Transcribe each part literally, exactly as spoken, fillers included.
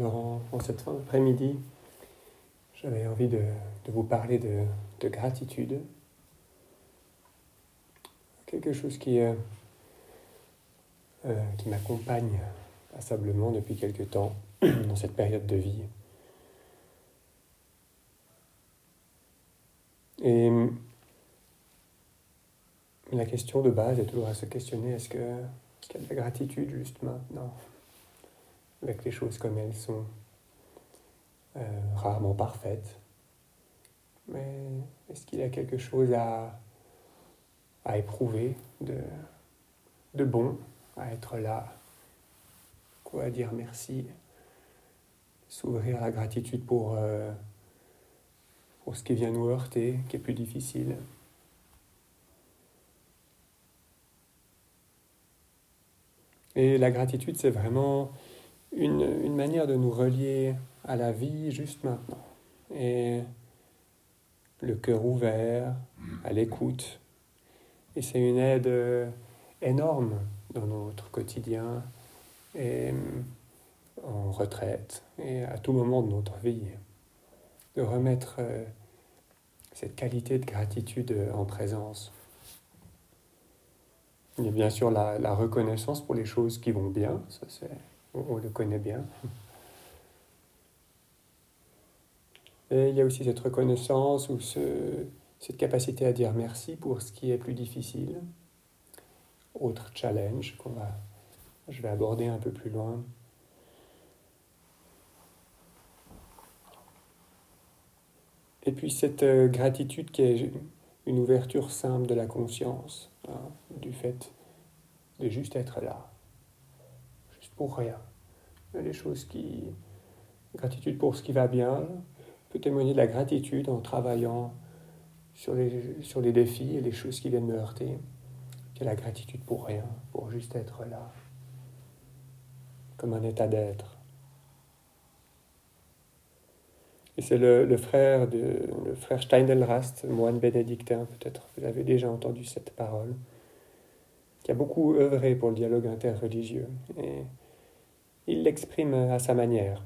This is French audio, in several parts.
Alors, en, en cette fin d'après-midi, j'avais envie de, de vous parler de, de gratitude. Quelque chose qui, euh, euh, qui m'accompagne passablement depuis quelque temps dans cette période de vie. Et la question de base est toujours à se questionner, est-ce que, est-ce qu'il y a de la gratitude juste maintenant, avec les choses comme elles sont, euh, rarement parfaites. Mais est-ce qu'il y a quelque chose à, à éprouver de, de bon, à être là, quoi, à dire merci, s'ouvrir à la gratitude pour, euh, pour ce qui vient nous heurter, qui est plus difficile. Et la gratitude, c'est vraiment une, une manière de nous relier à la vie juste maintenant. Et le cœur ouvert, à l'écoute. Et c'est une aide euh, énorme dans notre quotidien et en retraite et à tout moment de notre vie. De remettre euh, cette qualité de gratitude en présence. Il y a bien sûr la, la reconnaissance pour les choses qui vont bien, ça c'est, on, on le connaît bien. Et il y a aussi cette reconnaissance ou ce, cette capacité à dire merci pour ce qui est plus difficile. Autre challenge qu'on va, je vais aborder un peu plus loin. Et puis cette euh, gratitude qui est une ouverture simple de la conscience, hein, du fait de juste être là, juste pour rien. Les choses qui... Gratitude pour ce qui va bien, peut témoigner de la gratitude en travaillant sur les, sur les défis et les choses qui viennent me heurter. Qu'il y a la gratitude pour rien, pour juste être là, comme un état d'être. Et c'est le, le, frère de, le frère Steindl-Rast, moine bénédictin, peut-être vous avez déjà entendu cette parole, qui a beaucoup œuvré pour le dialogue interreligieux. Et il l'exprime à sa manière.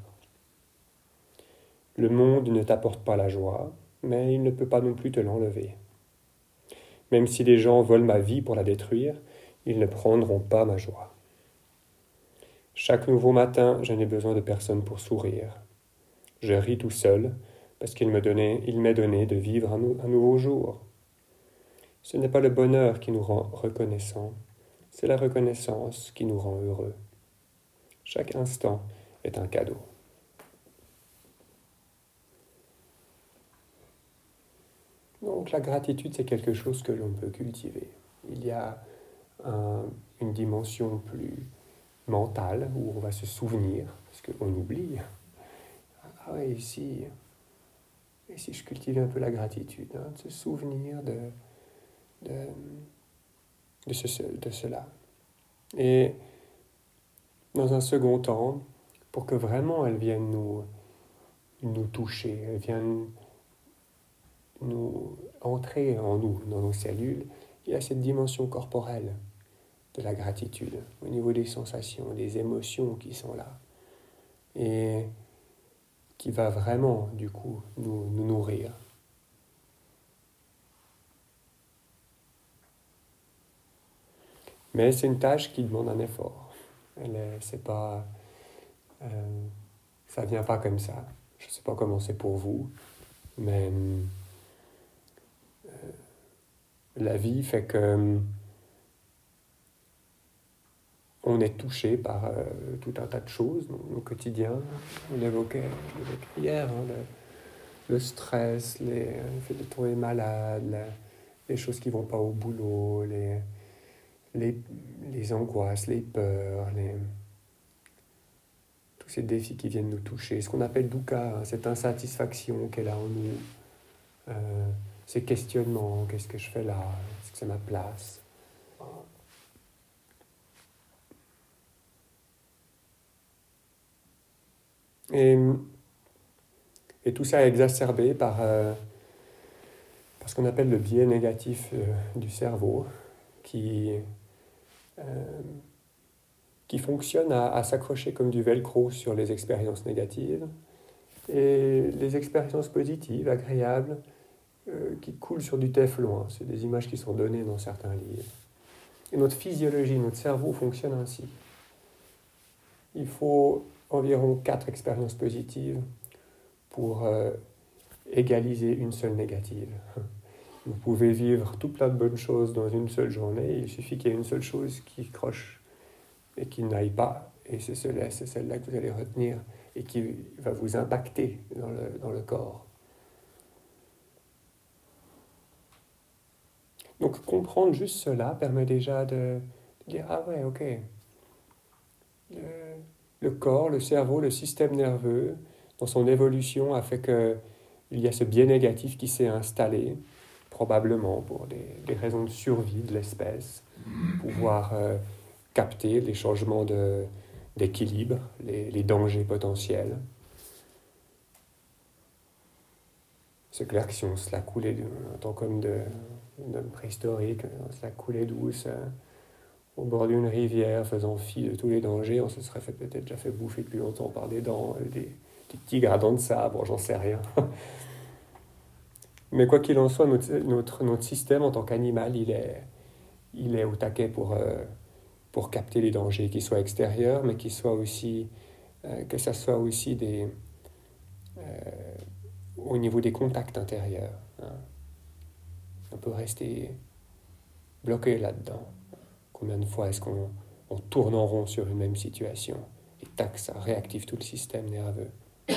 Le monde ne t'apporte pas la joie, mais il ne peut pas non plus te l'enlever. Même si les gens volent ma vie pour la détruire, ils ne prendront pas ma joie. Chaque nouveau matin, je n'ai besoin de personne pour sourire. Je ris tout seul, parce qu'il me donnait, il m'est donné de vivre un, un nouveau jour. Ce n'est pas le bonheur qui nous rend reconnaissants, c'est la reconnaissance qui nous rend heureux. Chaque instant est un cadeau. Donc la gratitude, c'est quelque chose que l'on peut cultiver. Il y a un, une dimension plus mentale, où on va se souvenir, parce qu'on oublie. Ah oui, ici, et si je cultivais un peu la gratitude, hein, de se souvenir de, de, de, ce, de cela. Et dans un second temps, pour que vraiment elle vienne nous, nous toucher, elle vienne nous entrer en nous, dans nos cellules, il y a cette dimension corporelle de la gratitude, au niveau des sensations, des émotions qui sont là, et qui va vraiment, du coup, nous, nous nourrir. Mais c'est une tâche qui demande un effort. Elle est, c'est pas, euh, ça vient pas comme ça. Je sais pas comment c'est pour vous, mais euh, la vie fait que on est touché par euh, tout un tas de choses au quotidien. On l'évoquait, je l'évoquais hier, hein, le, le stress, les, le fait de tomber malade, la, les choses qui vont pas au boulot, les, les, les angoisses, les peurs, les, tous ces défis qui viennent nous toucher, ce qu'on appelle dukkha, hein, cette insatisfaction qu'elle a en nous, euh, ces questionnements, qu'est-ce que je fais là, est-ce que c'est ma place? Et, et tout ça est exacerbé par, euh, par ce qu'on appelle le biais négatif euh, du cerveau, qui, euh, qui fonctionne à, à s'accrocher comme du velcro sur les expériences négatives, et les expériences positives, agréables, euh, qui coulent sur du téflon. C'est des images qui sont données dans certains livres. Et notre physiologie, notre cerveau fonctionne ainsi. Il faut environ quatre expériences positives pour euh, égaliser une seule négative. Vous pouvez vivre tout plein de bonnes choses dans une seule journée, il suffit qu'il y ait une seule chose qui croche et qui n'aille pas, et c'est celle-là, c'est celle-là que vous allez retenir et qui va vous impacter dans le, dans le corps. Donc comprendre juste cela permet déjà de dire « Ah ouais, ok, le, le corps, le cerveau, le système nerveux, dans son évolution, a fait qu'il y a ce biais négatif qui s'est installé, probablement pour des, des raisons de survie de l'espèce, pouvoir euh, capter les changements de, d'équilibre, les, les dangers potentiels. C'est clair que si on se la coulait en tant qu'homme de, d'homme préhistorique, on se la coulait douce euh, au bord d'une rivière, faisant fi de tous les dangers, on se serait fait, peut-être déjà fait bouffer depuis longtemps par des dents, des, des tigres à dents de sabre, j'en sais rien. Mais quoi qu'il en soit, notre, notre, notre système en tant qu'animal, il est, il est au taquet pour, euh, pour capter les dangers, qu'ils soient extérieurs, mais qu'ils soient aussi, euh, que ça soit aussi des, euh, au niveau des contacts intérieurs. Hein. On peut rester bloqué là-dedans. Combien de fois est-ce qu'on on tourne en rond sur une même situation et tac, ça réactive tout le système nerveux.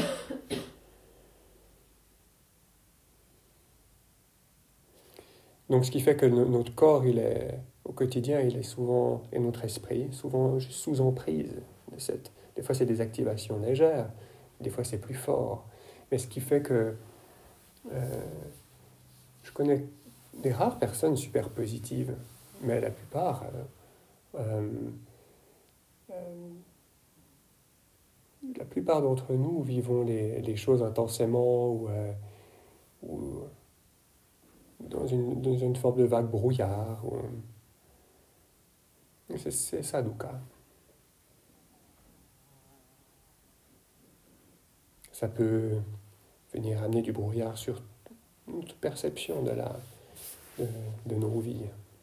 Donc ce qui fait que no- notre corps, il est, au quotidien, il est souvent, et notre esprit, souvent juste sous emprise de cette... Des fois, c'est des activations légères, des fois, c'est plus fort. Mais ce qui fait que euh, je connais des rares personnes super positives, mais la plupart, euh, euh, euh, la plupart d'entre nous vivons les, les choses intensément ou, euh, ou dans, une, dans une forme de vague brouillard. Ou, c'est, c'est ça, dukkha. Ça peut venir amener du brouillard sur notre perception de, la, de, de nos vies.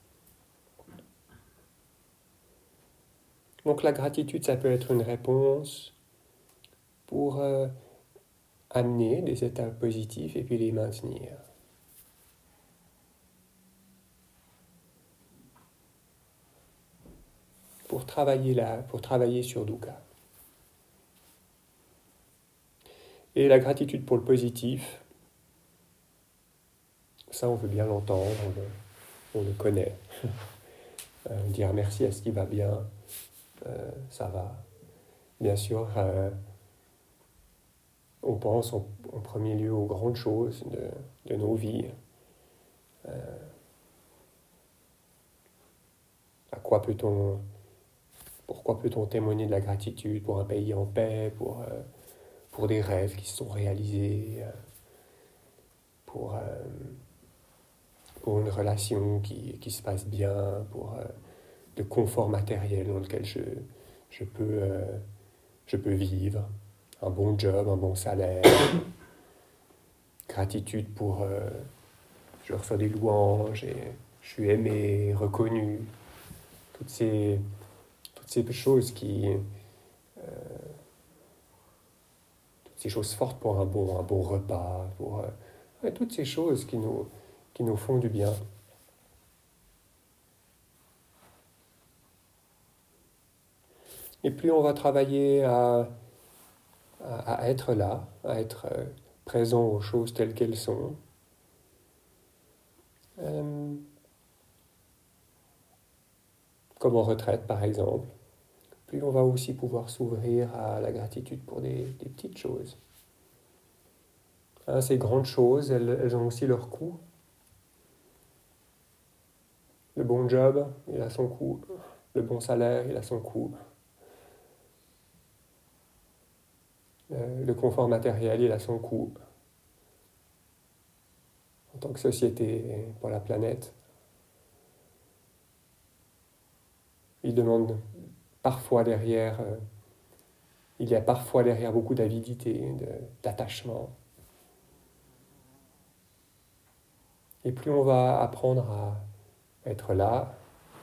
Donc la gratitude, ça peut être une réponse pour euh, amener des états positifs et puis les maintenir. Pour travailler là, pour travailler sur dukkha. Et la gratitude pour le positif, ça on veut bien l'entendre, on le, on le connaît. Euh, dire merci à ce qui va bien, euh, ça va. Bien sûr, euh, on pense en, en premier lieu aux grandes choses de, de nos vies. Euh, à quoi peut-on, pourquoi peut-on témoigner de la gratitude pour un pays en paix, pour, euh, pour des rêves qui se sont réalisés, euh, pour, euh, pour une relation qui, qui se passe bien, pour euh, le confort matériel dans lequel je, je, peux, euh, je peux vivre, un bon job, un bon salaire, gratitude pour... Euh, je reçois des louanges et je suis aimé, reconnu. Toutes ces, toutes ces choses qui... Euh, toutes ces choses fortes pour un bon, un bon repas, pour... Euh, ouais, toutes ces choses qui nous, qui nous font du bien. Et plus on va travailler à, à, à être là, à être euh, présent aux choses telles qu'elles sont, euh, comme en retraite par exemple, plus on va aussi pouvoir s'ouvrir à la gratitude pour des, des petites choses. Hein, ces grandes choses, elles, elles ont aussi leur coût. Le bon job, il a son coût. Le bon salaire, il a son coût. Le, le confort matériel, il a son coût. En tant que société, pour la planète, il demande parfois derrière, euh, il y a parfois derrière beaucoup d'avidité, de, d'attachement. Et plus on va apprendre à être là,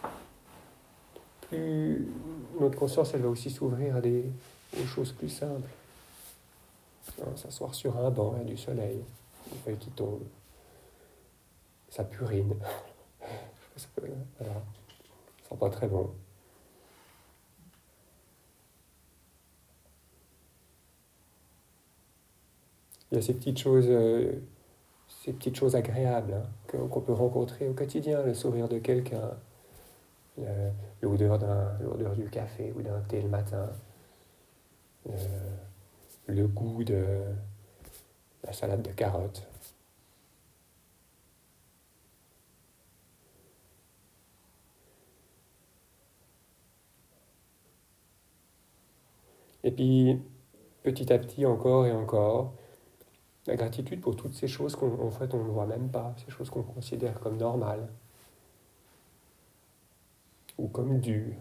plus notre conscience, elle va aussi s'ouvrir à des, aux choses plus simples. Hein, s'asseoir sur un banc, il y a du soleil, des feuilles qui tombent, ça purine. Ça peut, voilà, ça sent pas très bon. Il y a ces petites choses, euh, ces petites choses agréables hein, que, qu'on peut rencontrer au quotidien, le sourire de quelqu'un, le- l'odeur, d'un, l'odeur du café ou d'un thé le matin, le, le goût de la salade de carottes. Et puis, petit à petit, encore et encore, la gratitude pour toutes ces choses qu'en fait on ne voit même pas, ces choses qu'on considère comme normales ou comme dues.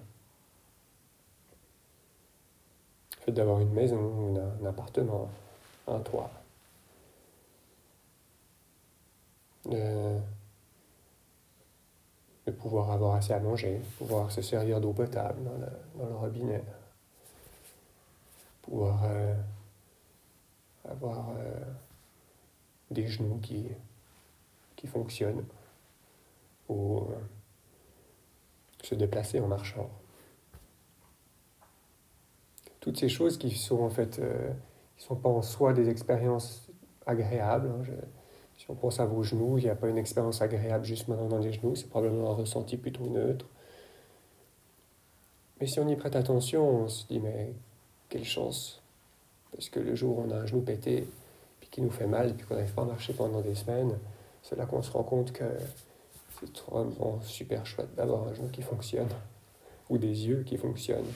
Le fait d'avoir une maison, un, un appartement, un toit, de, de pouvoir avoir assez à manger, pouvoir se servir d'eau potable dans le, dans le robinet, pouvoir euh, avoir euh, des genoux qui, qui fonctionnent ou euh, se déplacer en marchant. Toutes ces choses qui sont en fait, euh, qui sont pas en soi des expériences agréables. Hein. Je, si on pense à vos genoux, il n'y a pas une expérience agréable juste maintenant dans les genoux, c'est probablement un ressenti plutôt neutre. Mais si on y prête attention, on se dit mais quelle chance, parce que le jour où on a un genou pété, puis qui nous fait mal, puis qu'on n'arrive pas à marcher pendant des semaines, c'est là qu'on se rend compte que c'est vraiment super chouette d'avoir un genou qui fonctionne, ou des yeux qui fonctionnent.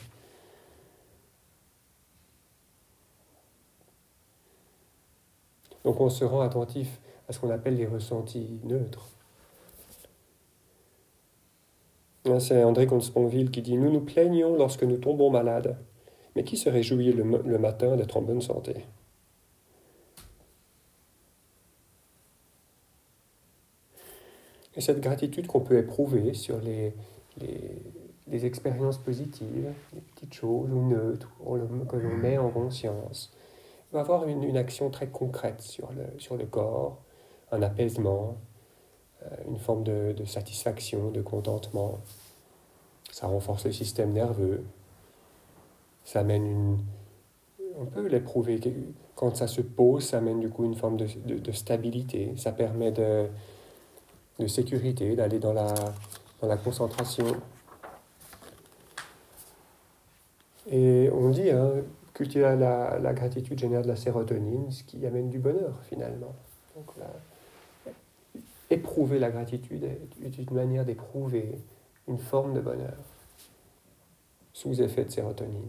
Donc on se rend attentif à ce qu'on appelle les ressentis neutres. C'est André Comte-Sponville qui dit « Nous nous plaignons lorsque nous tombons malades, mais qui se réjouit le, le matin d'être en bonne santé ?» Et cette gratitude qu'on peut éprouver sur les, les, les expériences positives, les petites choses ou neutres que l'on met en conscience, va avoir une, une action très concrète sur le, sur le corps, un apaisement, une forme de, de satisfaction, de contentement. Ça renforce le système nerveux. Ça amène une... On peut l'éprouver. Quand ça se pose, ça amène du coup une forme de, de, de stabilité. Ça permet de, de sécurité, d'aller dans la, dans la concentration. Et on dit, hein, cultiver la, la gratitude génère de la sérotonine, ce qui amène du bonheur finalement. Donc là, éprouver la gratitude est une manière d'éprouver une forme de bonheur sous effet de sérotonine.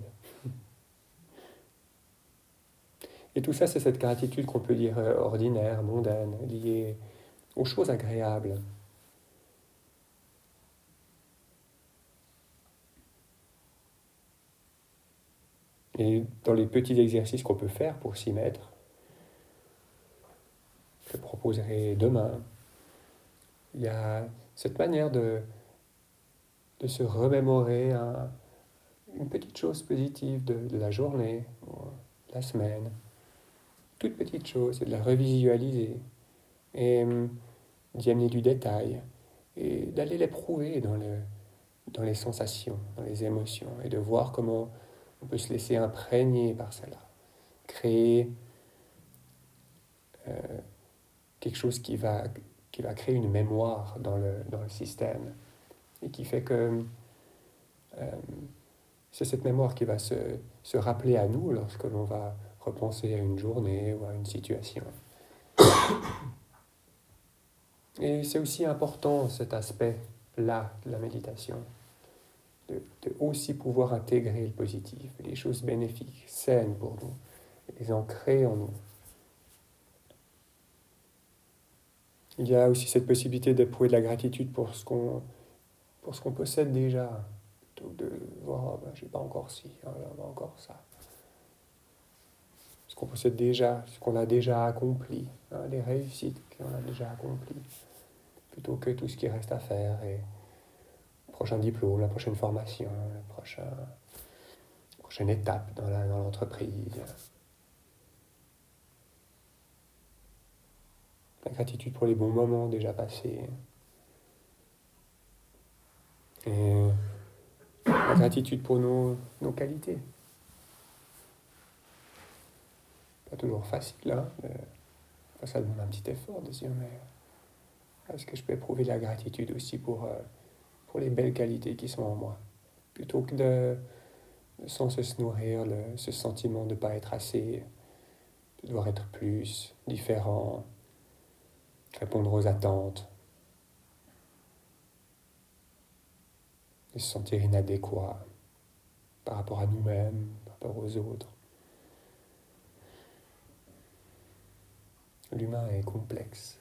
Et tout ça, c'est cette gratitude qu'on peut dire ordinaire, mondaine, liée aux choses agréables. Et dans les petits exercices qu'on peut faire pour s'y mettre, je proposerai demain, il y a cette manière de, de se remémorer un, une petite chose positive de, de la journée, de la semaine, toute petite chose, et de la revisualiser, et hum, d'y amener du détail, et d'aller l'éprouver dans, le, dans les sensations, dans les émotions, et de voir comment on peut se laisser imprégner par cela, créer euh, quelque chose qui va, qui va créer une mémoire dans le, dans le système, et qui fait que euh, c'est cette mémoire qui va se, se rappeler à nous lorsque l'on va repenser à une journée ou à une situation. Et c'est aussi important cet aspect-là de la méditation, de, de aussi pouvoir intégrer le positif, les choses bénéfiques, saines pour nous, les ancrer en nous. Il y a aussi cette possibilité d'éprouver de la gratitude pour ce qu'on, pour ce qu'on possède déjà, plutôt que de voir, ah ben, j'ai pas encore ci, hein, là, ben, encore ça. Ce qu'on possède déjà, ce qu'on a déjà accompli, hein, les réussites qu'on a déjà accomplies, plutôt que tout ce qui reste à faire et le prochain diplôme, la prochaine formation, la prochaine, la prochaine étape dans, la, dans l'entreprise. La gratitude pour les bons moments déjà passés. Et la gratitude pour nos, nos qualités. Pas toujours facile, hein, mais ça demande un petit effort de se dire, mais est-ce que je peux éprouver la gratitude aussi pour, euh, pour les belles qualités qui sont en moi, plutôt que de, sans se nourrir, le, ce sentiment de ne pas être assez, de devoir être plus, différent, répondre aux attentes, de se sentir inadéquat par rapport à nous-mêmes, par rapport aux autres. L'humain est complexe.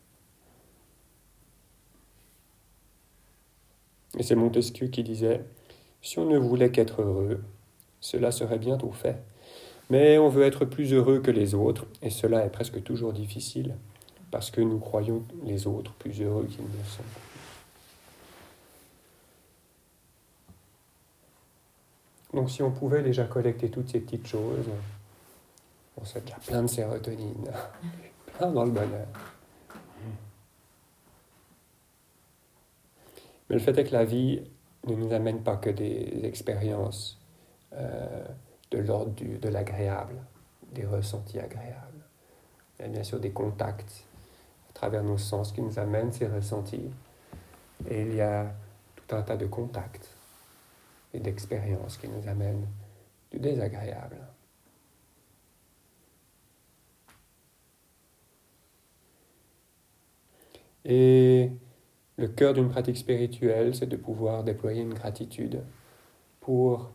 Et c'est Montesquieu qui disait « Si on ne voulait qu'être heureux, cela serait bientôt fait. Mais on veut être plus heureux que les autres, et cela est presque toujours difficile, parce que nous croyons les autres plus heureux qu'ils ne sont. » Donc si on pouvait déjà collecter toutes ces petites choses, on serait déjà plein de sérotonine, plein dans le bonheur. Mais le fait est que la vie ne nous amène pas que des expériences euh, de l'ordre du, de l'agréable, des ressentis agréables. Il y a bien sûr des contacts à travers nos sens qui nous amènent ces ressentis. Et il y a tout un tas de contacts et d'expériences qui nous amènent du désagréable. Et le cœur d'une pratique spirituelle, c'est de pouvoir déployer une gratitude pour,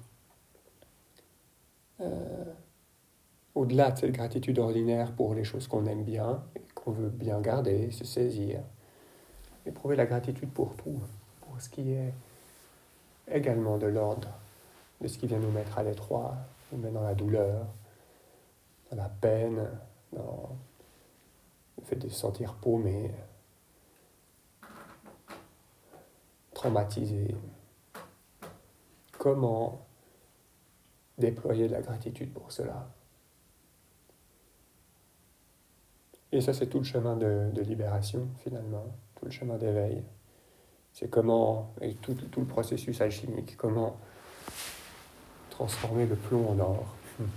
euh, au-delà de cette gratitude ordinaire pour les choses qu'on aime bien, et qu'on veut bien garder, se saisir, éprouver la gratitude pour tout, pour ce qui est également de l'ordre de ce qui vient nous mettre à l'étroit, nous met dans la douleur, dans la peine, dans le fait de se sentir paumé, traumatisé. Comment déployer de la gratitude pour cela? Et ça, c'est tout le chemin de, de libération, finalement, tout le chemin d'éveil. C'est comment, et tout, tout le processus alchimique, comment transformer le plomb en or.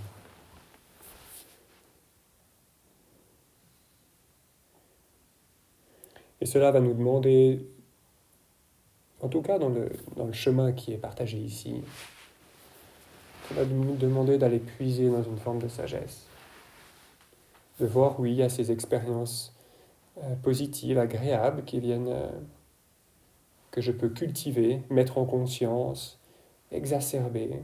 Et cela va nous demander, en tout cas dans le, dans le chemin qui est partagé ici, ça va nous demander d'aller puiser dans une forme de sagesse. De voir, oui, il y a ces expériences euh, positives, agréables, qui viennent, euh, que je peux cultiver, mettre en conscience, exacerber.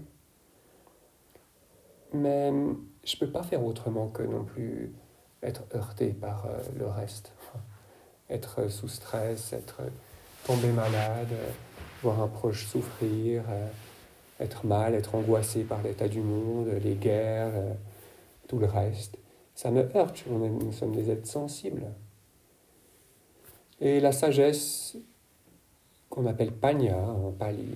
Mais je ne peux pas faire autrement que non plus être heurté par euh, le reste. Être sous stress, être tombé malade, euh, voir un proche souffrir, euh, être mal, être angoissé par l'état du monde, les guerres, euh, tout le reste. Ça me heurte, on est, nous sommes des êtres sensibles. Et la sagesse, qu'on appelle Panya en Pali,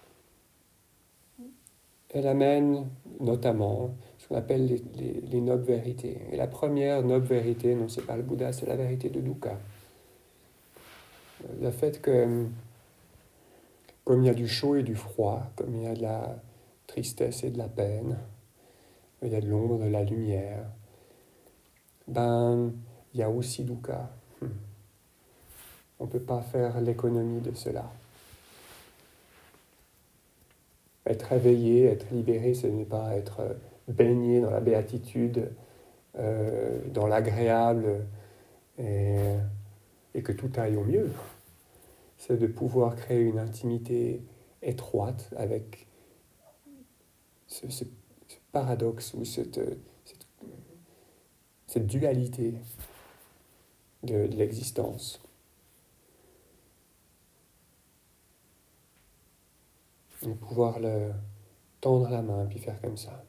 elle amène notamment ce qu'on appelle les, les, les nobles vérités. Et la première noble vérité, non, c'est pas le Bouddha, c'est la vérité de dukkha. Le fait que, comme il y a du chaud et du froid, comme il y a de la tristesse et de la peine, il y a de l'ombre, de la lumière, ben, il y a aussi dukkha. On ne peut pas faire l'économie de cela. Être éveillé, être libéré, ce n'est pas être baigné dans la béatitude, euh, dans l'agréable, et, et que tout aille au mieux. C'est de pouvoir créer une intimité étroite avec ce, ce, ce paradoxe ou cette, cette, cette dualité de, de l'existence. Et pouvoir le tendre la main, puis faire comme ça.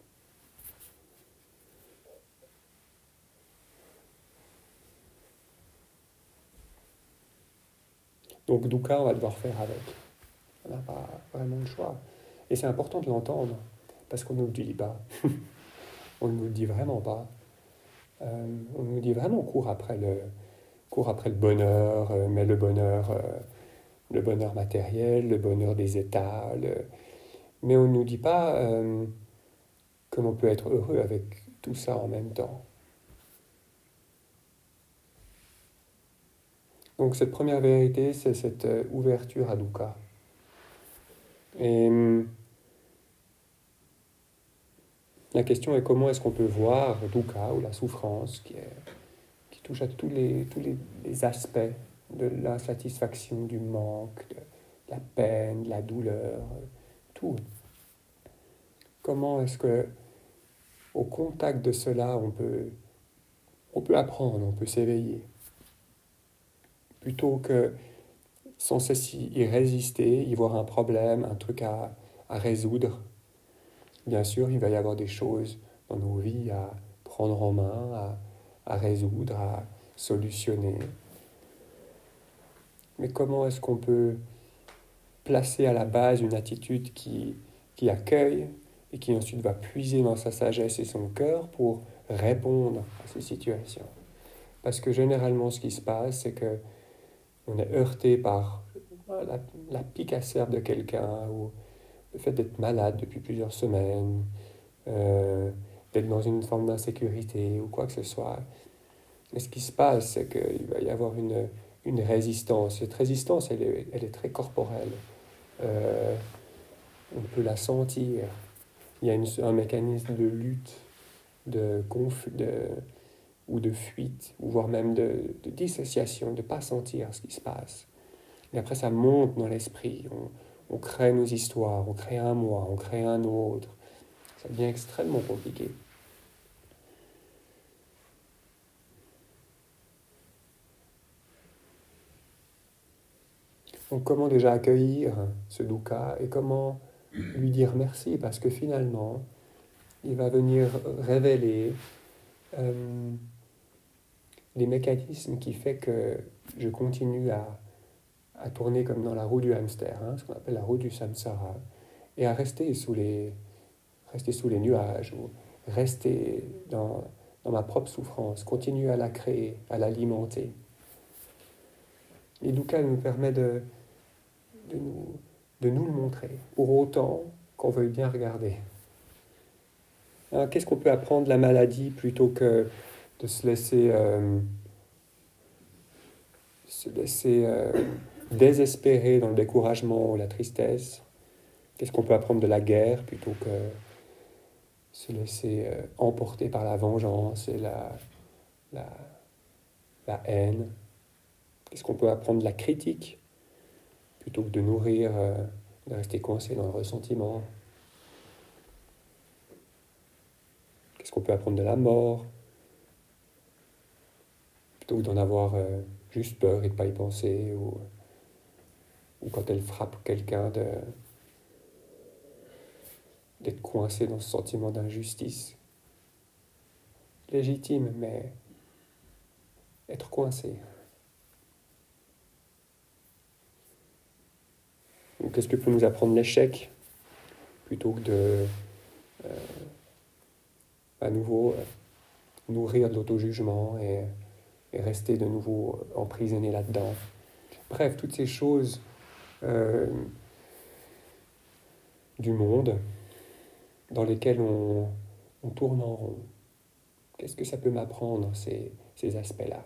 Donc dukkha, on va devoir faire avec. On n'a pas vraiment le choix. Et c'est important de l'entendre, parce qu'on ne nous le dit pas. On ne nous le dit vraiment pas. Euh, on nous dit vraiment court après le, court après le bonheur, euh, mais le bonheur, euh, le bonheur matériel, le bonheur des états. Le... Mais on ne nous dit pas euh, que l'on peut être heureux avec tout ça en même temps. Donc cette première vérité, c'est cette euh, ouverture à dukkha. Et hum, la question est comment est-ce qu'on peut voir dukkha ou la souffrance qui, est, qui touche à tous les, tous les, les aspects de l'insatisfaction, du manque, de la peine, de la douleur, tout. Comment est-ce que au contact de cela, on peut, on peut apprendre, on peut s'éveiller, plutôt que sans cesse y résister, y voir un problème, un truc à, à résoudre. Bien sûr, il va y avoir des choses dans nos vies à prendre en main, à, à résoudre, à solutionner. Mais comment est-ce qu'on peut placer à la base une attitude qui, qui accueille et qui ensuite va puiser dans sa sagesse et son cœur pour répondre à ces situations? Parce que généralement, ce qui se passe, c'est que on est heurté par la, la pique acerbe de quelqu'un ou le fait d'être malade depuis plusieurs semaines, euh, d'être dans une forme d'insécurité ou quoi que ce soit. Et ce qui se passe, c'est qu'il va y avoir une, une résistance. Cette résistance, elle est, elle est très corporelle. Euh, on peut la sentir. Il y a une, un mécanisme de lutte, de, conf, de, ou de fuite, ou voire même de, de dissociation, de ne pas sentir ce qui se passe. Et après, ça monte dans l'esprit. On, on crée nos histoires, on crée un moi, on crée un autre. Ça devient extrêmement compliqué. Donc comment déjà accueillir ce dukkha et comment lui dire merci, parce que finalement, il va venir révéler euh, les mécanismes qui font que je continue à, à tourner comme dans la roue du hamster, hein, ce qu'on appelle la roue du samsara, et à rester sous les, rester sous les nuages, ou rester dans, dans ma propre souffrance, continuer à la créer, à l'alimenter. Et dukkha nous permet de, de, nous, de nous le montrer, pour autant qu'on veuille bien regarder. Alors, qu'est-ce qu'on peut apprendre de la maladie plutôt que de se laisser, euh, se laisser euh, désespérer dans le découragement ou la tristesse? Qu'est-ce qu'on peut apprendre de la guerre plutôt que se laisser euh, emporter par la vengeance et la, la, la haine? Qu'est-ce qu'on peut apprendre de la critique plutôt que de nourrir, euh, de rester coincé dans le ressentiment? Qu'est-ce qu'on peut apprendre de la mort plutôt que d'en avoir euh, juste peur et de ne pas y penser, ou, ou quand elle frappe quelqu'un de, d'être coincé dans ce sentiment d'injustice légitime, mais être coincé. Ou qu'est-ce que peut nous apprendre l'échec plutôt que de euh, à nouveau euh, nourrir de l'auto-jugement et, et rester de nouveau emprisonné là-dedans. Bref, toutes ces choses euh, du monde dans lesquelles on, on tourne en rond. Qu'est-ce que ça peut m'apprendre, ces, ces aspects-là?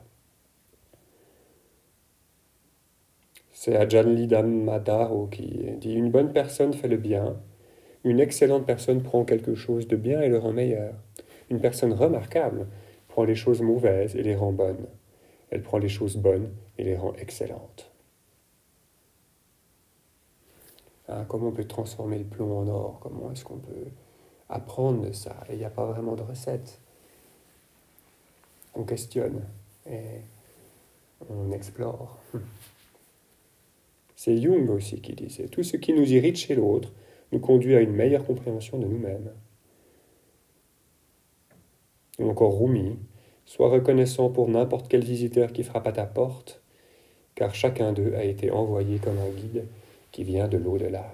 C'est Ajahn Madaro qui dit « Une bonne personne fait le bien, une excellente personne prend quelque chose de bien et le rend meilleur. Une personne remarquable prend les choses mauvaises et les rend bonnes. Elle prend les choses bonnes et les rend excellentes. » Ah, comment on peut transformer le plomb en or? Comment est-ce qu'on peut apprendre de ça? Et il n'y a pas vraiment de recette. On questionne et on explore. C'est Jung aussi qui disait « Tout ce qui nous irrite chez l'autre nous conduit à une meilleure compréhension de nous-mêmes. Ou encore Rumi, sois reconnaissant pour n'importe quel visiteur qui frappe à ta porte, car chacun d'eux a été envoyé comme un guide qui vient de l'au-delà.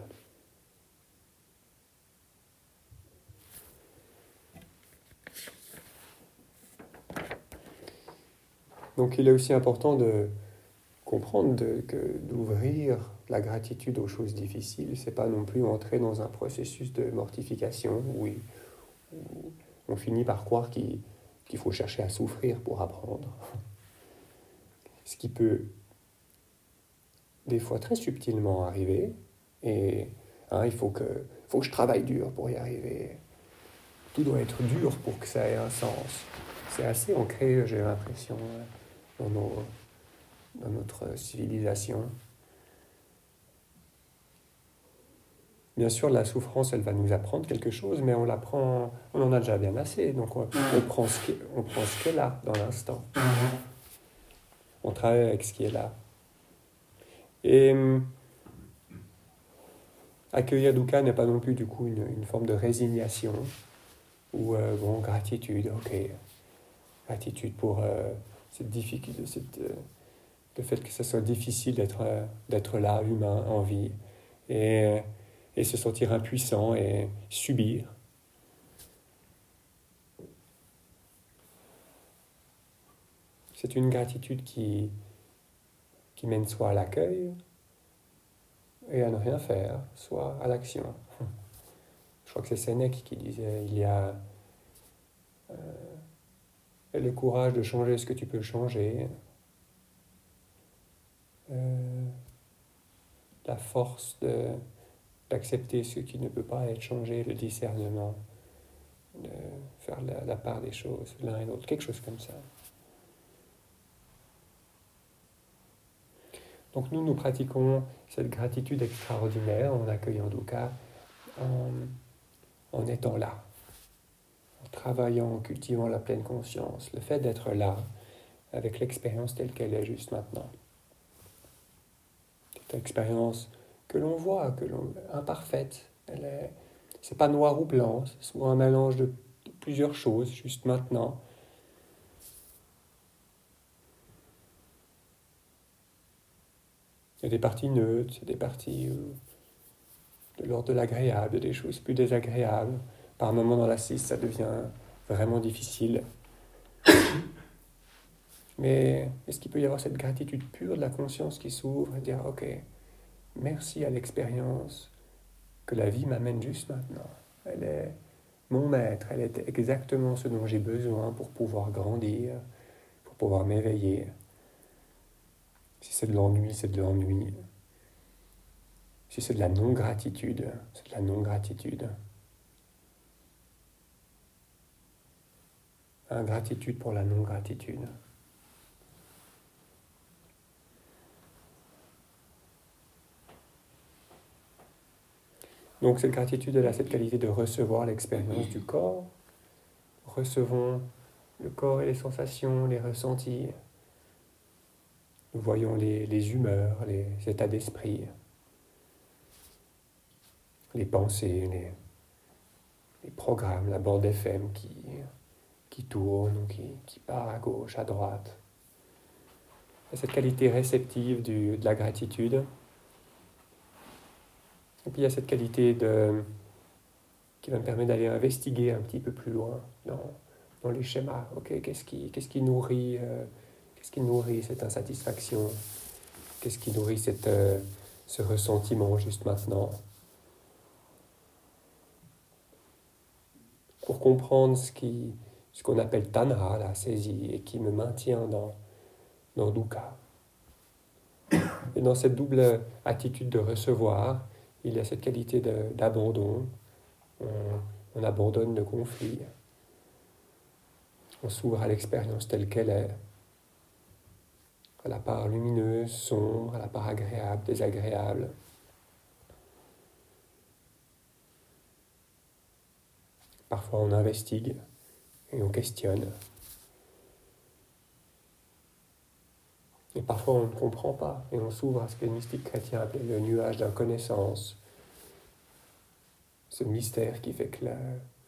Donc il est aussi important de comprendre de, que d'ouvrir la gratitude aux choses difficiles, c'est pas non plus entrer dans un processus de mortification où, où on finit par croire qu'il, qu'il faut chercher à souffrir pour apprendre. Ce qui peut des fois très subtilement arriver, et hein, il faut que, faut que je travaille dur pour y arriver. Tout doit être dur pour que ça ait un sens. C'est assez ancré, j'ai l'impression, dans, nos, dans notre civilisation. Bien sûr, la souffrance, elle va nous apprendre quelque chose, mais on l'apprend, on en a déjà bien assez, donc on, on prend ce qui, on prend ce qui est là, dans l'instant. On travaille avec ce qui est là. Et accueillir dukkha n'est pas non plus du coup une, une forme de résignation, ou euh, bon, gratitude, ok, gratitude pour euh, cette difficulté, cette, euh, le fait que ce soit difficile d'être, euh, d'être là, humain, en vie, et, et se sentir impuissant et subir. C'est une gratitude qui, qui mène soit à l'accueil et à ne rien faire, soit à l'action. Je crois que c'est Sénèque qui disait, il y a euh, le courage de changer ce que tu peux changer, euh, la force de, d'accepter ce qui ne peut pas être changé, le discernement, de faire la, la part des choses, l'un et l'autre, quelque chose comme ça. Donc nous, nous pratiquons cette gratitude extraordinaire en accueillant dukkha, en, en étant là, en travaillant, en cultivant la pleine conscience, le fait d'être là, avec l'expérience telle qu'elle est juste maintenant. Cette expérience que l'on voit, que l'on, imparfaite, elle est, c'est pas noir ou blanc, c'est souvent un mélange de, de plusieurs choses, juste maintenant. Il y a des parties neutres, il y a des parties euh, de l'ordre de l'agréable, des choses plus désagréables. Par moments dans la six, ça devient vraiment difficile. Mais est-ce qu'il peut y avoir cette gratitude pure de la conscience qui s'ouvre et dire « Ok, merci à l'expérience que la vie m'amène juste maintenant. Elle est mon maître, elle est exactement ce dont j'ai besoin pour pouvoir grandir, pour pouvoir m'éveiller. Si c'est de l'ennui, c'est de l'ennui. Si c'est de la non-gratitude, c'est de la non-gratitude. Ingratitude pour la non-gratitude. Donc cette gratitude, elle a cette qualité de recevoir l'expérience du corps. Recevons le corps et les sensations, les ressentis. Nous voyons les, les humeurs, les états d'esprit, les pensées, les, les programmes, la bande F M qui, qui tourne, qui, qui part à gauche, à droite. Et cette qualité réceptive du, de la gratitude. Et puis il y a cette qualité de, qui va me permettre d'aller investiguer un petit peu plus loin dans, dans les schémas. Okay, qu'est-ce qui, qu'est-ce qui nourrit, euh, qu'est-ce qui nourrit cette insatisfaction? Qu'est-ce qui nourrit cette, euh, ce ressentiment juste maintenant? Pour comprendre ce, qui, ce qu'on appelle tanha, la saisie, et qui me maintient dans, dans dukkha. Et dans cette double attitude de recevoir, il y a cette qualité de, d'abandon. On, on abandonne le conflit. On s'ouvre à l'expérience telle qu'elle est, à la part lumineuse, sombre, à la part agréable, désagréable. Parfois on investigue et on questionne. Et parfois on ne comprend pas et on s'ouvre à ce que les mystiques chrétiens appellent le nuage d'inconnaissance. ce mystère qui fait que, la,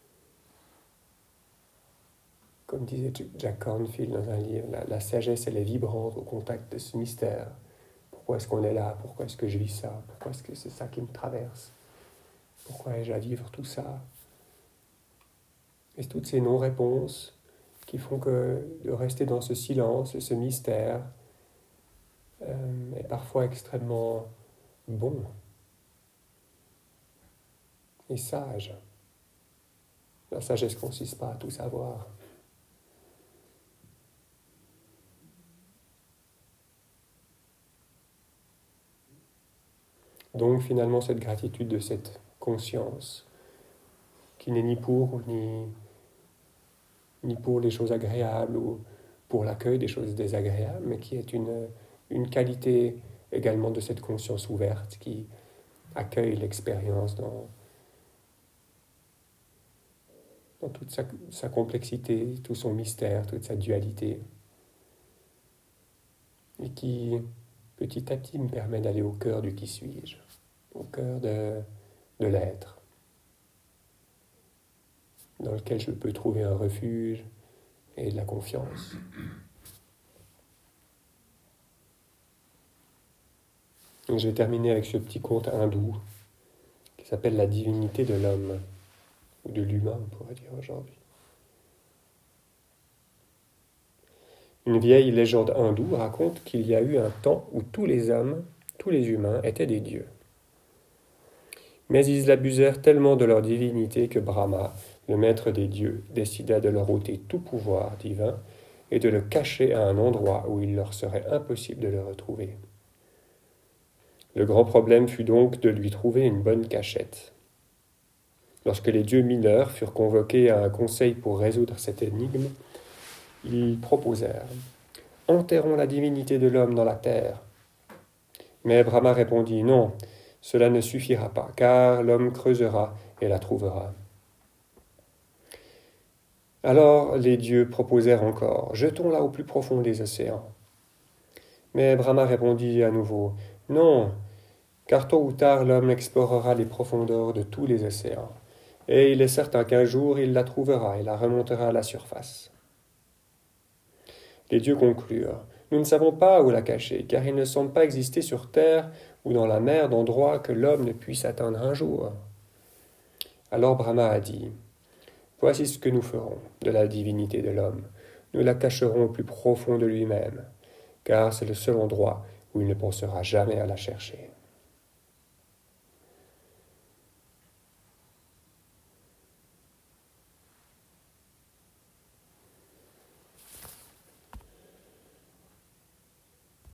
comme disait Jack Cornfield dans un livre, la, la sagesse, elle est vibrante au contact de ce mystère. Pourquoi est-ce qu'on est là? Pourquoi est-ce que je vis ça? Pourquoi est-ce que c'est ça qui me traverse? Pourquoi ai-je à vivre tout ça? Et toutes ces non-réponses qui font que de rester dans ce silence, ce mystère, euh, est parfois extrêmement bon et sage. La sagesse ne consiste pas à tout savoir. Donc finalement cette gratitude de cette conscience qui n'est ni pour ni, ni pour les choses agréables ou pour l'accueil des choses désagréables, mais qui est une, une qualité également de cette conscience ouverte qui accueille l'expérience dans, dans toute sa, sa complexité, tout son mystère, toute sa dualité, et qui petit à petit me permet d'aller au cœur du qui suis-je, au cœur de, de l'être, dans lequel je peux trouver un refuge et de la confiance. Donc je vais terminer avec ce petit conte hindou qui s'appelle La divinité de l'homme, ou de l'humain, on pourrait dire aujourd'hui. Une vieille légende hindoue raconte qu'il y a eu un temps où tous les hommes, tous les humains étaient des dieux. Mais ils abusèrent tellement de leur divinité que Brahma, le maître des dieux, décida de leur ôter tout pouvoir divin et de le cacher à un endroit où il leur serait impossible de le retrouver. Le grand problème fut donc de lui trouver une bonne cachette. Lorsque les dieux mineurs furent convoqués à un conseil pour résoudre cette énigme, ils proposèrent « Enterrons la divinité de l'homme dans la terre ». Mais Brahma répondit « Non, cela ne suffira pas, car l'homme creusera et la trouvera. » Alors les dieux proposèrent encore « Jetons-la au plus profond des océans ». Mais Brahma répondit à nouveau « Non, car tôt ou tard l'homme explorera les profondeurs de tous les océans, et il est certain qu'un jour il la trouvera et la remontera à la surface. » Les dieux conclurent « Nous ne savons pas où la cacher, car il ne semble pas exister sur terre ou dans la mer d'endroit que l'homme ne puisse atteindre un jour. » Alors Brahma a dit « Voici ce que nous ferons de la divinité de l'homme. Nous la cacherons au plus profond de lui-même, car c'est le seul endroit où il ne pensera jamais à la chercher. »